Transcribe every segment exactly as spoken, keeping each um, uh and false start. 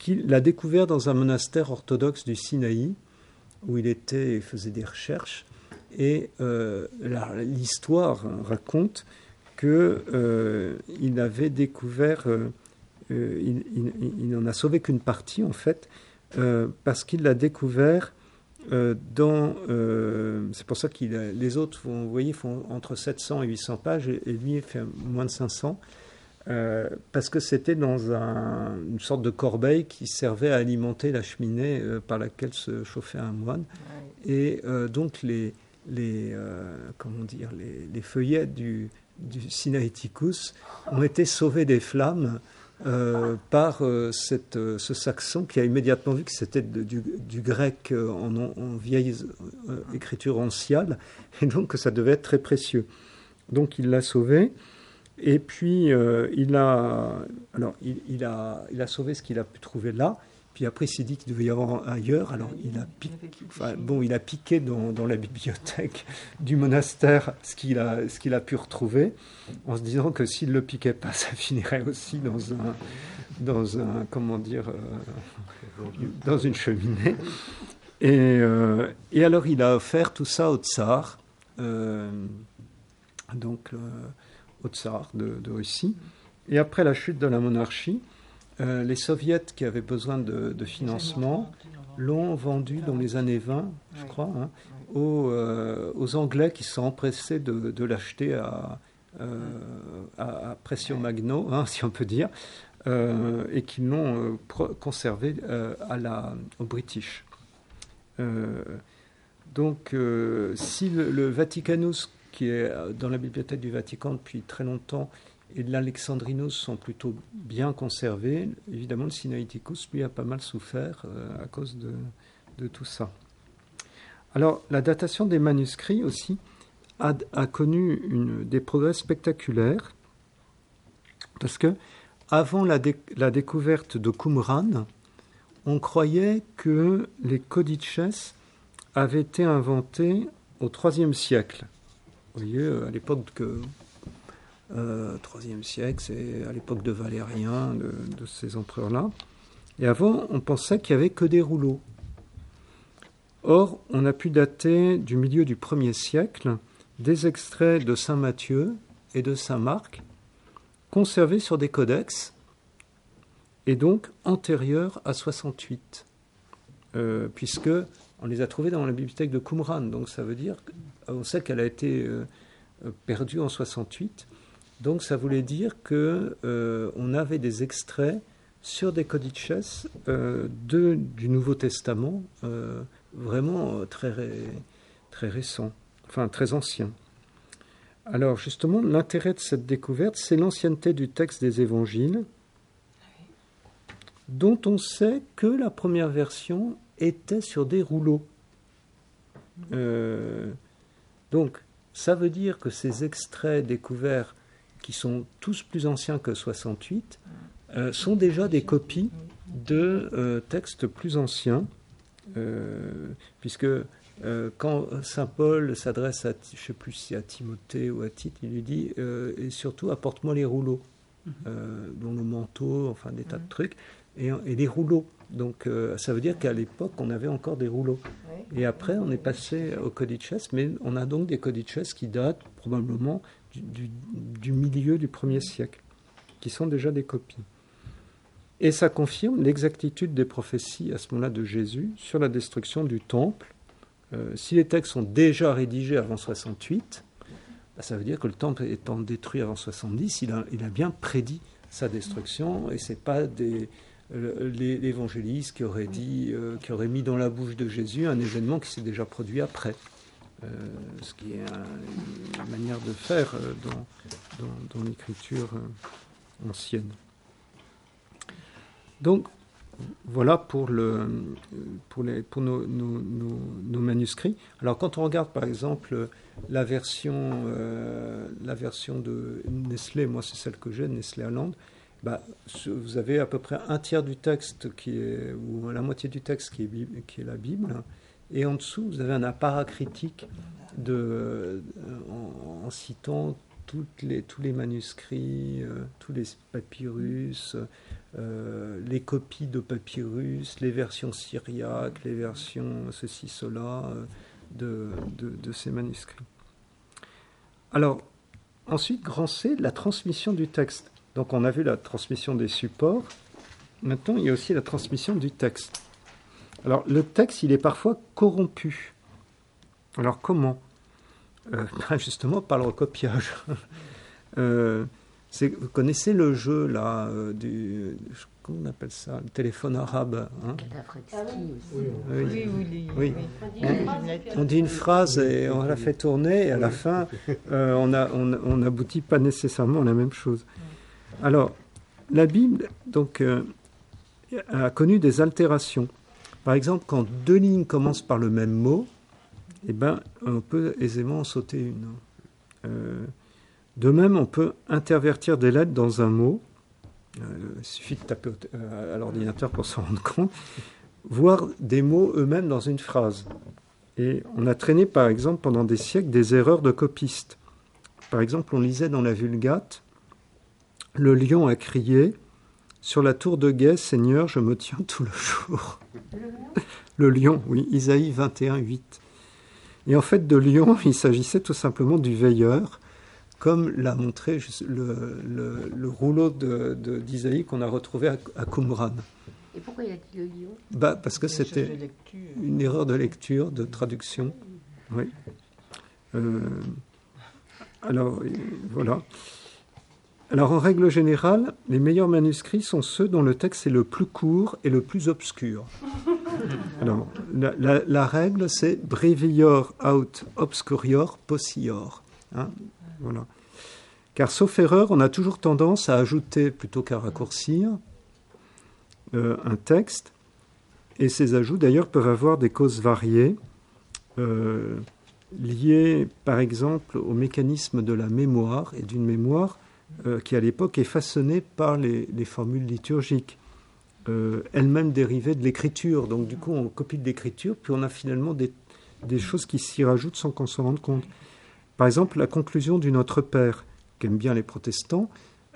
qu'il l'a découvert dans un monastère orthodoxe du Sinaï, où il était et faisait des recherches. Et euh, la, l'histoire raconte qu'il euh, avait découvert, euh, euh, il, il, il n'en a sauvé qu'une partie en fait, euh, parce qu'il l'a découvert euh, dans... Euh, c'est pour ça que les autres, vous voyez, font entre sept cents et huit cents pages, et, et lui il fait moins de cinq cents. Euh, parce que c'était dans un, une sorte de corbeille qui servait à alimenter la cheminée euh, par laquelle se chauffait un moine. Ouais. Et euh, donc les, les, euh, comment dire, les, les feuillets du, du Sinaiticus ont été sauvés des flammes euh, par euh, cette, euh, ce saxon qui a immédiatement vu que c'était de, du, du grec euh, en, en vieille euh, écriture anciale, et donc que ça devait être très précieux. Donc il l'a sauvé. Et puis, euh, il, a, alors, il, il, a, il a sauvé ce qu'il a pu trouver là. Puis après, il s'est dit qu'il devait y avoir ailleurs. Alors, il a, piqué, enfin, bon, il a piqué dans, dans la bibliothèque du monastère ce qu'il, a, ce qu'il a pu retrouver, en se disant que s'il ne le piquait pas, ça finirait aussi dans un, dans un comment dire, euh, dans une cheminée. Et, euh, et alors, il a offert tout ça au tsar. Euh, donc... Euh, au tsar de, de Russie. Et après la chute de la monarchie, euh, les soviets qui avaient besoin de, de financement l'ont vendu dans les années vingt, je crois, hein, aux, euh, aux Anglais qui se sont empressés de, de l'acheter à, euh, à, à Prezio Magno, hein, si on peut dire, euh, et qui l'ont euh, pro- conservé euh, à la, aux British. Euh, donc, euh, si le, le Vaticanus, qui est dans la bibliothèque du Vatican depuis très longtemps, et l'Alexandrinus sont plutôt bien conservés, évidemment, le Sinaiticus, lui, a pas mal souffert euh, à cause de, de tout ça. Alors, la datation des manuscrits aussi a, a connu une, des progrès spectaculaires, parce que avant la, dé, la découverte de Qumran, on croyait que les codices avaient été inventés au troisième siècle. Vous voyez, à l'époque que euh, troisième siècle, c'est à l'époque de Valérien, de, de ces empereurs-là. Et avant, on pensait qu'il n'y avait que des rouleaux. Or, on a pu dater du milieu du premier siècle des extraits de saint Matthieu et de saint Marc, conservés sur des codex, et donc antérieurs à soixante-huit, euh, puisque on les a trouvés dans la bibliothèque de Qumran. Donc ça veut dire qu'on sait qu'elle a été euh, perdue en soixante-huit. Donc ça voulait dire qu'on euh, avait des extraits sur des codices euh, de, du Nouveau Testament, euh, vraiment très, ré, très récents, enfin très anciens. Alors justement, l'intérêt de cette découverte, c'est l'ancienneté du texte des évangiles, dont on sait que la première version était sur des rouleaux. Euh, donc, ça veut dire que ces extraits découverts, qui sont tous plus anciens que soixante-huit, euh, sont déjà des copies de euh, textes plus anciens, euh, puisque euh, quand saint Paul s'adresse à, je ne sais plus si à Timothée ou à Tite, il lui dit euh, « et surtout apporte-moi les rouleaux euh, », dont le manteau, enfin des tas de trucs, et, et les rouleaux. Donc euh, ça veut dire qu'à l'époque, on avait encore des rouleaux. Et après, on est passé aux codices, mais on a donc des codices qui datent probablement du, du, du milieu du premier siècle, qui sont déjà des copies. Et ça confirme l'exactitude des prophéties à ce moment-là de Jésus sur la destruction du temple. Euh, si les textes sont déjà rédigés avant soixante-huit, bah, ça veut dire que le temple étant détruit avant soixante-dix, il a, il a bien prédit sa destruction, et c'est pas des... l'évangéliste qui aurait dit, euh, qui aurait mis dans la bouche de Jésus un événement qui s'est déjà produit après, euh, ce qui est un, une manière de faire euh, dans, dans, dans l'écriture euh, ancienne. Donc voilà pour, le, pour, les, pour nos, nos, nos, nos manuscrits. Alors quand on regarde par exemple la version, euh, la version de Nestlé, moi c'est celle que j'ai, Nestlé Aland, bah, vous avez à peu près un tiers du texte qui est, ou la moitié du texte qui est, qui est la Bible, et en dessous vous avez un apparat critique de, en, en citant toutes les, tous les manuscrits, euh, tous les papyrus, euh, les copies de papyrus, les versions syriaques, les versions ceci, cela euh, de, de, de ces manuscrits. Alors, ensuite, grand C, la transmission du texte. Donc, on a vu la transmission des supports. Maintenant, il y a aussi la transmission du texte. Alors, le texte, il est parfois corrompu. Alors, comment ? euh, ben Justement, par le recopiage. euh, c'est, vous connaissez le jeu, là, euh, du... Comment on appelle ça ? Le téléphone arabe. Hein ? Oui, oui, oui. oui. On, on dit une phrase et on la fait tourner, et à la fin, euh, on, a, on, on n'aboutit pas nécessairement à la même chose. Alors, la Bible, donc, euh, a connu des altérations. Par exemple, quand deux lignes commencent par le même mot, eh ben, on peut aisément en sauter une. Euh, de même, on peut intervertir des lettres dans un mot. Euh, il suffit de taper à l'ordinateur pour s'en rendre compte. Voire des mots eux-mêmes dans une phrase. Et on a traîné, par exemple, pendant des siècles, des erreurs de copistes. Par exemple, on lisait dans la Vulgate « Le lion a crié « Sur la tour de guet, Seigneur, je me tiens tout le jour. » Le lion, oui, Isaïe vingt et un, huit. Et en fait, de lion, il s'agissait tout simplement du veilleur, comme l'a montré le, le, le rouleau de, de, d'Isaïe qu'on a retrouvé à, à Qumran. Et pourquoi il a dit le lion ? Bah, parce que c'était une erreur de lecture, de traduction. Oui. Euh, alors, voilà. Alors, en règle générale, les meilleurs manuscrits sont ceux dont le texte est le plus court et le plus obscur. Alors, la, la, la règle, c'est brevior aut obscurior possior. Hein, voilà. Car, sauf erreur, on a toujours tendance à ajouter plutôt qu'à raccourcir euh, un texte. Et ces ajouts, d'ailleurs, peuvent avoir des causes variées, euh, liées, par exemple, au mécanisme de la mémoire, et d'une mémoire euh, qui, à l'époque, est façonnée par les, les formules liturgiques, euh, elles-mêmes dérivées de l'écriture. Donc, du coup, on copie de l'écriture, puis on a finalement des, des choses qui s'y rajoutent sans qu'on s'en rende compte. Par exemple, la conclusion du Notre Père, qu'aiment bien les protestants,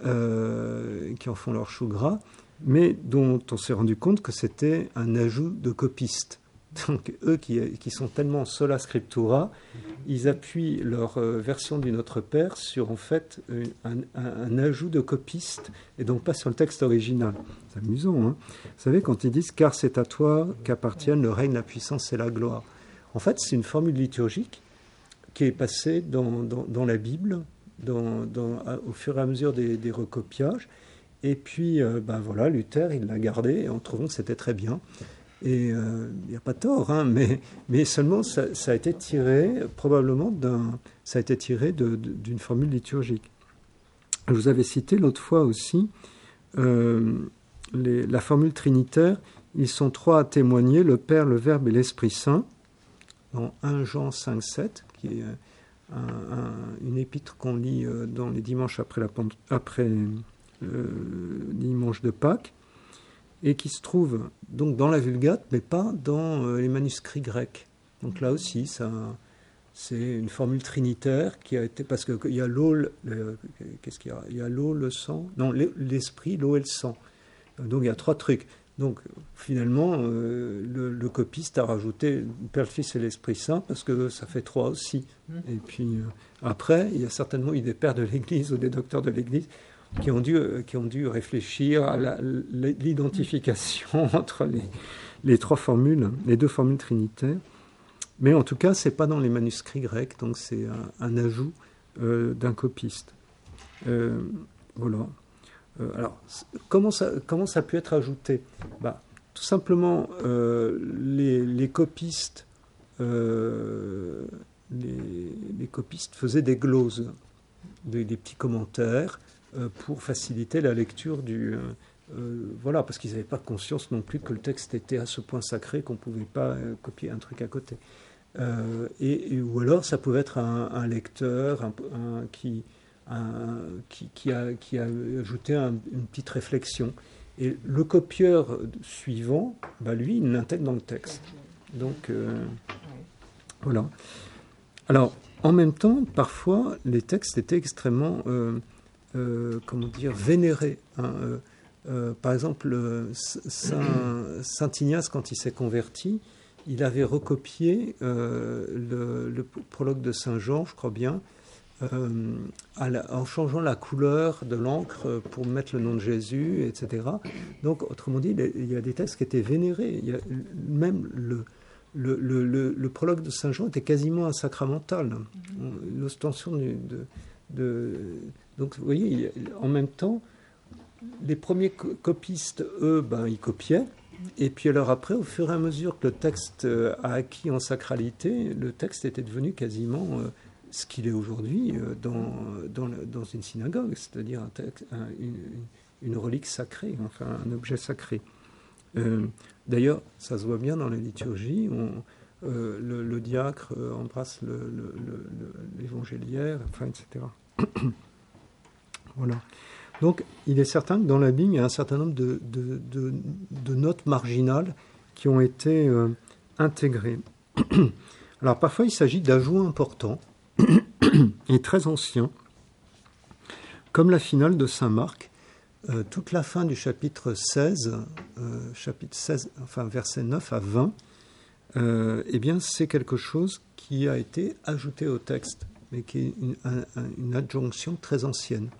euh, qui en font leur chou gras, mais dont on s'est rendu compte que c'était un ajout de copistes. Donc eux qui, qui sont tellement sola scriptura, ils appuient leur euh, version du Notre Père sur en fait un, un, un ajout de copistes et donc pas sur le texte original. C'est amusant, hein ? Vous savez, quand ils disent « car c'est à toi qu'appartiennent le règne, la puissance et la gloire », en fait c'est une formule liturgique qui est passée dans, dans, dans la Bible dans, dans, au fur et à mesure des, des recopiages. Et puis, euh, ben voilà, Luther, il l'a gardé en trouvant que c'était très bien. Et il euh, n'y a pas tort, hein, mais, mais seulement ça, ça a été tiré, probablement, d'un, ça a été tiré de, de, d'une formule liturgique. Je vous avais cité l'autre fois aussi euh, les, la formule trinitaire. Ils sont trois à témoigner, le Père, le Verbe et l'Esprit Saint, dans premier Jean cinq, sept, qui est un, un, une épître qu'on lit euh, dans les dimanches après la après Euh, dimanche de Pâques, et qui se trouve donc dans la Vulgate, mais pas dans euh, les manuscrits grecs. Donc là aussi, ça, c'est une formule trinitaire qui a été... Parce qu'il y a l'eau, le, qu'est-ce qu'il y a Il y a l'eau, le sang... Non, l'esprit, l'eau et le sang. Donc il y a trois trucs. Donc finalement, euh, le, le copiste a rajouté le Père, le Fils et l'Esprit Saint, parce que ça fait trois aussi. Et puis euh, après, il y a certainement eu des pères de l'Église ou des docteurs de l'Église qui ont dû, qui ont dû réfléchir à la, l'identification entre les, les trois formules, les deux formules trinitaires. Mais en tout cas, ce n'est pas dans les manuscrits grecs, donc c'est un, un ajout euh, d'un copiste. Euh, voilà. Euh, alors, comment ça, comment ça a pu être ajouté ? Bah, tout simplement, euh, les, les copistes, euh, les, les copistes faisaient des gloses, des, des petits commentaires, pour faciliter la lecture du... Euh, euh, voilà, parce qu'ils n'avaient pas conscience non plus que le texte était à ce point sacré qu'on ne pouvait pas euh, copier un truc à côté. Euh, et, et, ou alors, ça pouvait être un, un lecteur un, un, qui, un, qui, qui, a, qui a ajouté un, une petite réflexion. Et le copieur suivant, bah, lui, il l'intègre dans le texte. Donc, euh, voilà. Alors, en même temps, parfois, les textes étaient extrêmement... Euh, Euh, comment dire, vénérés. Hein, euh, Euh, par exemple, Saint, Saint Ignace, quand il s'est converti, il avait recopié euh, le, le prologue de Saint Jean, je crois bien, euh, à la, en changeant la couleur de l'encre pour mettre le nom de Jésus, et cetera. Donc, autrement dit, il y a des textes qui étaient vénérés. Il y a même le, le, le, le, le prologue de Saint Jean était quasiment un sacramental. Mm-hmm. L'ostension de, de, de... Donc, vous voyez, en même temps, les premiers copistes, eux, ben, ils copiaient. Et puis alors après, au fur et à mesure que le texte a acquis en sacralité, le texte était devenu quasiment euh, ce qu'il est aujourd'hui euh, dans, dans, dans une synagogue, c'est-à-dire un texte, un, une, une relique sacrée, enfin un objet sacré. Euh, d'ailleurs, ça se voit bien dans la liturgie, on, euh, le, le diacre embrasse le, le, le, l'évangéliaire, enfin, et cetera. Voilà. Donc, il est certain que dans la Bible, il y a un certain nombre de, de, de, de notes marginales qui ont été euh, intégrées. Alors, parfois, il s'agit d'ajouts importants et très anciens, comme la finale de Saint Marc. Euh, toute la fin du chapitre seize, euh, chapitre seize, enfin versets neuf à vingt, euh, eh bien, c'est quelque chose qui a été ajouté au texte, mais qui est une, un, une adjonction très ancienne.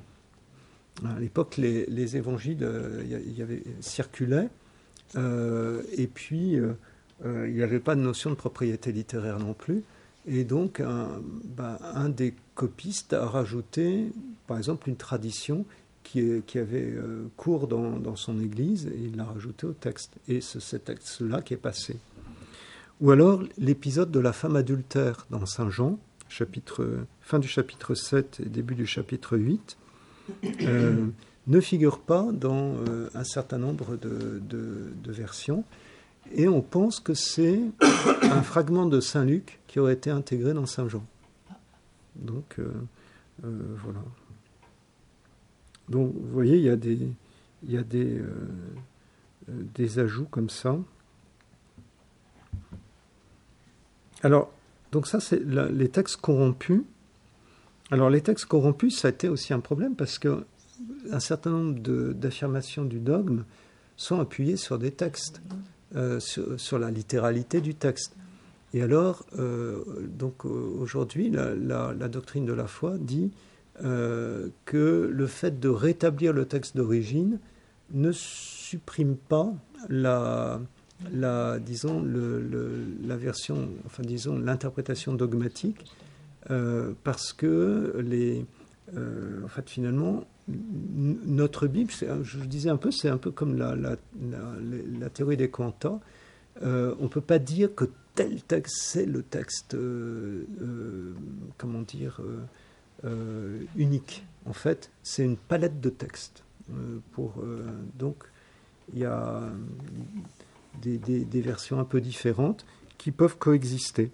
À l'époque, les, les évangiles euh, y, y avait, circulaient, euh, et puis euh, euh, il n'y avait pas de notion de propriété littéraire non plus. Et donc, un, ben, un des copistes a rajouté, par exemple, une tradition qui, est, qui avait euh, cours dans, dans son église, et il l'a rajouté au texte. Et c'est ce texte-là qui est passé. Ou alors, l'épisode de la femme adultère dans Saint Jean, chapitre, fin du chapitre sept et début du chapitre huit, Euh, ne figure pas dans euh, un certain nombre de, de, de versions, et on pense que c'est un fragment de Saint Luc qui aurait été intégré dans Saint Jean. Donc euh, euh, voilà. Donc vous voyez, il y a des, il y a des, euh, des ajouts comme ça. Alors, donc ça c'est la, les textes corrompus. Alors, les textes corrompus, ça a été aussi un problème parce qu'un certain nombre de, d'affirmations du dogme sont appuyées sur des textes, euh, sur, sur la littéralité du texte. Et alors, euh, donc aujourd'hui, la, la, la doctrine de la foi dit euh, que le fait de rétablir le texte d'origine ne supprime pas la, la disons, le, le, la version, enfin disons, l'interprétation dogmatique. Euh, parce que les, euh, en fait, finalement, n- notre Bible, c'est, je vous disais un peu, c'est un peu comme la, la, la, la théorie des quanta. Euh, on ne peut pas dire que tel texte, c'est le texte, euh, euh, comment dire, euh, euh, unique. En fait, c'est une palette de textes. Euh, pour, euh, donc, il y a des, des, des versions un peu différentes qui peuvent coexister.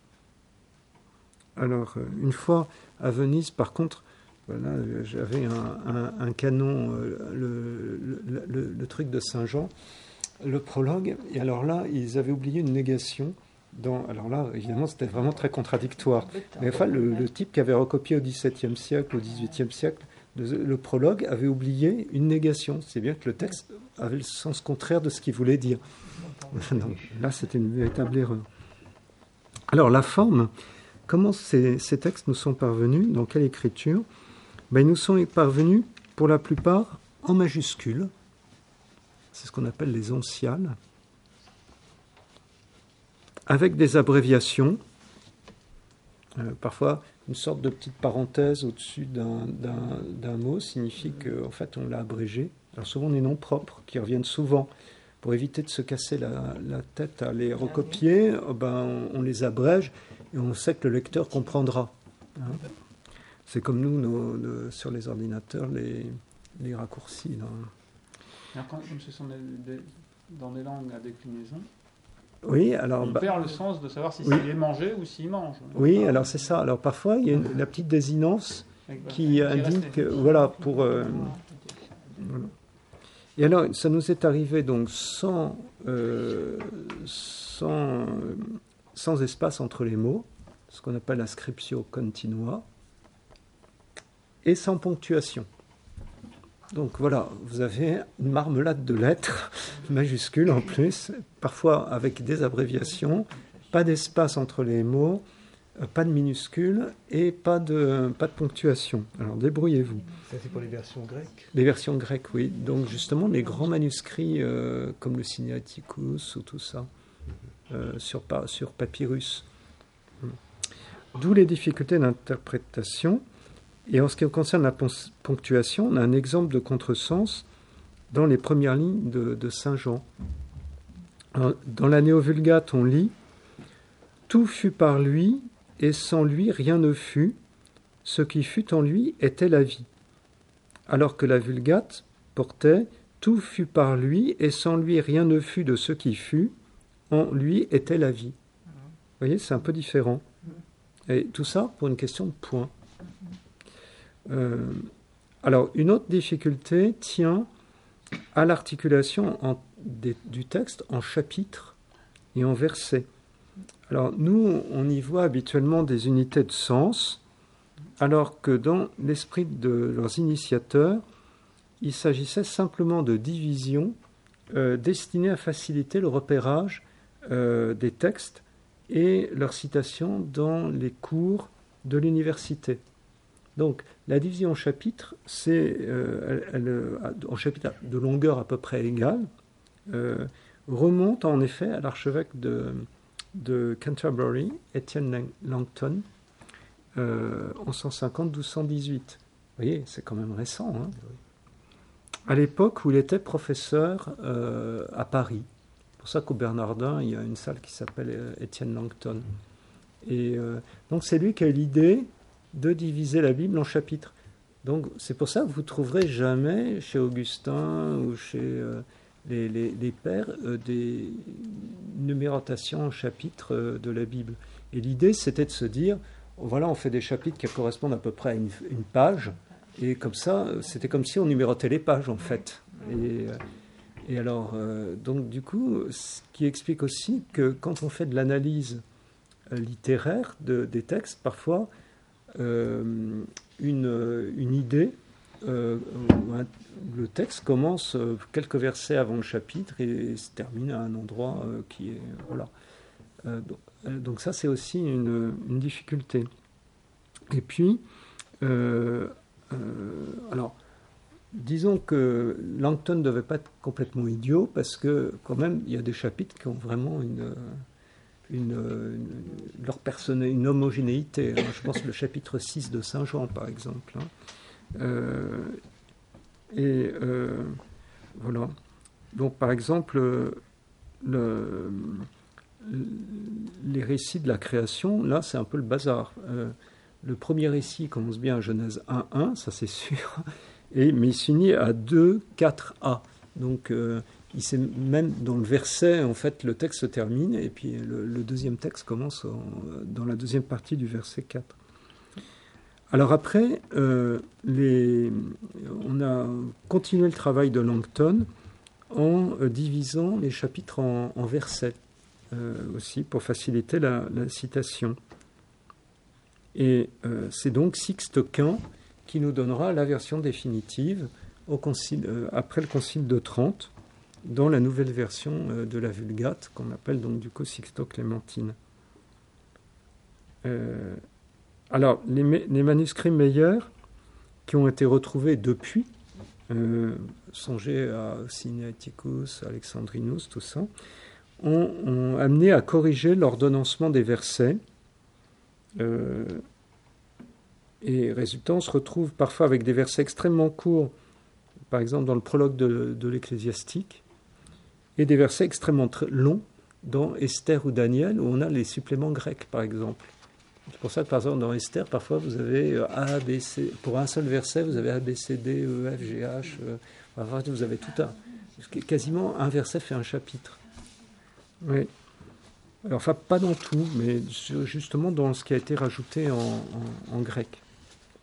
Alors, une fois à Venise, par contre, voilà, j'avais un, un, un canon, le, le, le, le truc de Saint Jean, le prologue, et alors là, ils avaient oublié une négation. Dans, alors là, évidemment, c'était vraiment très contradictoire. Mais enfin, le, le type qui avait recopié au dix-septième siècle, au dix-huitième siècle, le, le prologue avait oublié une négation. C'est bien que le texte avait le sens contraire de ce qu'il voulait dire. Non, là, c'était une véritable erreur. Alors, la forme... Comment ces, ces textes nous sont parvenus? Dans quelle écriture? Ben, ils nous sont parvenus, pour la plupart, en majuscules. C'est ce qu'on appelle les onciales. Avec des abréviations. Euh, parfois, une sorte de petite parenthèse au-dessus d'un, d'un, d'un mot signifie qu'en fait, on l'a abrégé. Alors souvent, des noms propres qui reviennent souvent. Pour éviter de se casser la, la tête à les recopier, ben, on, on les abrège. Et on sait que le lecteur comprendra. Hein. C'est comme nous, nos, nos, sur les ordinateurs, les, les raccourcis. Là. Alors, quand, comme ce sont des, des, dans des langues à déclinaison, oui, alors, on bah, perd le sens de savoir si oui. c'est mangé ou s'il mange. Oui, ah. alors c'est ça. Alors parfois, il y a une, la petite désinence qui indique, voilà, pour... Euh, voilà. Et alors, ça nous est arrivé donc sans... Euh, sans sans espace entre les mots, ce qu'on appelle la scriptio continua, et sans ponctuation. Donc voilà, vous avez une marmelade de lettres majuscules en plus, parfois avec des abréviations, pas d'espace entre les mots, pas de minuscules et pas de, pas de ponctuation. Alors débrouillez-vous. Ça c'est pour les versions grecques. Les versions grecques, oui. Donc justement, les grands manuscrits euh, comme le Sinaiticus ou tout ça, euh, sur, sur papyrus. D'où les difficultés d'interprétation. Et en ce qui concerne la ponctuation, on a un exemple de contresens dans les premières lignes de, de Saint Jean. Alors, dans la Néo-Vulgate, on lit « Tout fut par lui, et sans lui rien ne fut. Ce qui fut en lui était la vie. » Alors que la Vulgate portait « Tout fut par lui, et sans lui rien ne fut de ce qui fut. En lui était la vie. » Vous voyez, c'est un peu différent. Et tout ça pour une question de point. Euh, alors, une autre difficulté tient à l'articulation en, des, du texte en chapitres et en versets. Alors, nous, on y voit habituellement des unités de sens, alors que dans l'esprit de leurs initiateurs, il s'agissait simplement de divisions euh, destinées à faciliter le repérage euh, des textes et leur citation dans les cours de l'université. Donc, la division en chapitres, c'est euh, elle, elle, en chapitres de longueur à peu près égale, euh, remonte en effet à l'archevêque de, de Canterbury, Étienne Langton, euh, en cent cinquante à douze cent dix-huit. Vous voyez, c'est quand même récent. Hein, à l'époque où il était professeur euh, à Paris. C'est pour ça qu'au Bernardin, il y a une salle qui s'appelle euh, Étienne Langton. Et euh, donc, c'est lui qui a eu l'idée de diviser la Bible en chapitres. Donc, c'est pour ça que vous ne trouverez jamais chez Augustin ou chez euh, les, les, les pères euh, des numérotations en chapitres euh, de la Bible. Et l'idée, c'était de se dire, voilà, on fait des chapitres qui correspondent à peu près à une, une page, et comme ça, c'était comme si on numérotait les pages, en fait. Et, et alors, euh, donc, du coup, ce qui explique aussi que quand on fait de l'analyse euh, littéraire de, des textes, parfois, Euh, une, une idée, euh, un, le texte commence euh, quelques versets avant le chapitre et, et se termine à un endroit euh, qui est... Voilà. Euh, donc, euh, donc ça, c'est aussi une, une difficulté. Et puis, euh, euh, alors, disons que Langton ne devait pas être complètement idiot parce que quand même, il y a des chapitres qui ont vraiment une... Une, une, leur personne, une homogénéité. Hein. Je pense le chapitre six de Saint Jean, par exemple. Hein. Euh, et euh, voilà. Donc, par exemple, le, les récits de la création, là, c'est un peu le bazar. Euh, le premier récit commence bien à Genèse un un, ça c'est sûr, et, mais il finit à deux quatre a. Donc, euh, il sait même dans le verset, en fait, le texte se termine, et puis le, le deuxième texte commence en, dans la deuxième partie du verset quatre. Alors après, euh, les, on a continué le travail de Langton en euh, divisant les chapitres en, en versets, euh, aussi, pour faciliter la, la citation. Et euh, c'est donc Sixte Quint qui nous donnera la version définitive au concile, euh, après le concile de Trente, dans la nouvelle version euh, de la Vulgate, qu'on appelle donc du coup Sixto-Clémentine. Euh, alors, les, les manuscrits meilleurs qui ont été retrouvés depuis, euh, songez à Sinaiticus, Alexandrinus, tout ça, ont, ont amené à corriger l'ordonnancement des versets. Euh, et résultat, on se retrouve parfois avec des versets extrêmement courts, par exemple dans le prologue de, de l'Ecclésiastique, et des versets extrêmement tr- longs dans Esther ou Daniel, où on a les suppléments grecs, par exemple. C'est pour ça que, par exemple, dans Esther, parfois, vous avez A, B, C... Pour un seul verset, vous avez A, B, C, D, E, F, G, H... Euh, enfin, vous avez tout un... Quasiment un verset fait un chapitre. Oui. Alors, enfin, pas dans tout, mais justement dans ce qui a été rajouté en, en, en grec.